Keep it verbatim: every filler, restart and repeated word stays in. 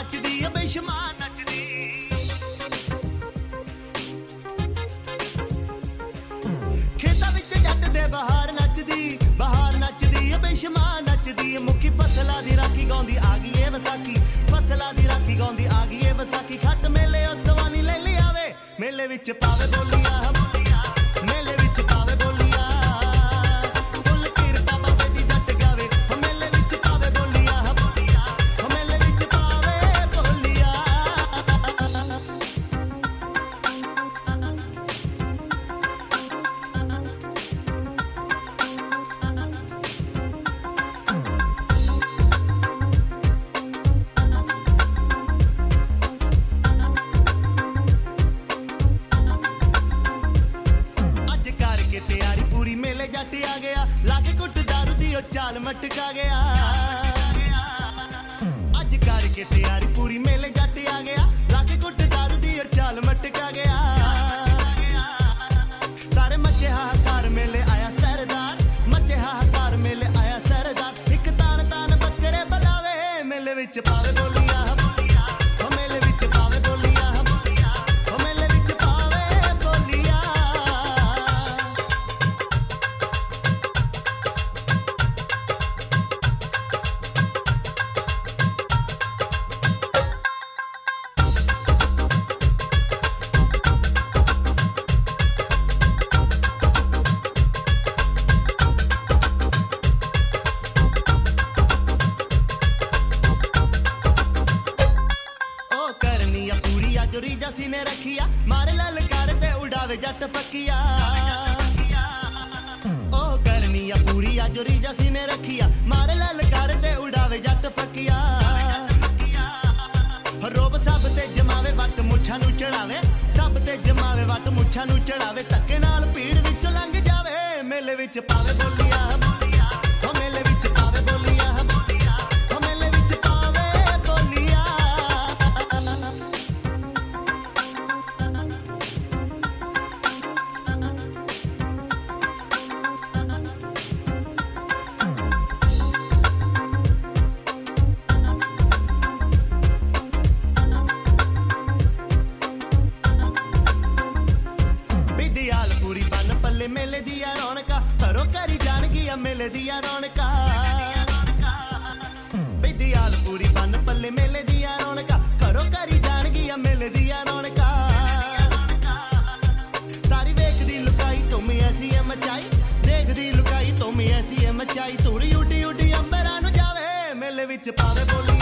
नचदी बेशुमार नचदी खेतां विच जट दे बहार नचदी बहार नचदी बेशुमार नचदी मुखी फसलां दी राखी गाउंदी आ गई ए वसाखी फसलां दी राखी गाउंदी आ गई ए वसाखी खट मेले ओ सवानी ले ले आवे मेले विच पावे बोलिया बोलिया मेले विच पावे बोलिया फुल किरपा बाबे दी जट गावे मेले विच पावे बोलिया बोलिया मेले विच पावे बोलिया तैयारी पूरी मेले जट आ गया लागे कुट दारू दी चाल मटका गया अज करके तैयारी पूरी मेले जट आ गया लागे कुट दारू दी चाल मटका गया सारे मचे हाहाकार मेले आया सरदार मचे हाहाकार मेले आया सरदार एक तान तान बकरे बलावे मेले विच पावे बोलिया बोलिया मेले विच पावे बोलिया बोलिया मेले विच पावे बोलिया जो रीजा सी ने रखिया मारे ललकार ते उड़ावे जट पकिया ओ करनिया पूरी आ जो रीजा सी ने रखिया मारे ललकार ते उड़ावे जट पकिया रोब सब ते जमावे वट मुछां नू चढ़ावे सब ते जमावे वट मुछां नू चढ़ावे धक्के नाल भीड़ विचों लंघ जावे मेले विच पावे बोलिया बोलिया ओ मेले विच पावे बोलिया बोलिया ओ मेले विच पावे बोलिया पूरी बन पल्ले मेले दिया रौनका घरों करी जान गिया मेले दिया रौनका बिदियाल पूरी बन पल्ले मेले दिया रौनका घरों करी जान गिया मेले दिया रौनका सारी वेखदी लुकाई तुम ऐसी है मचाई देखदी लुकाई तुम ऐसी है मचाई धूड़ी उडी उडी अंबरां नू जावे मेले विच पावे बोली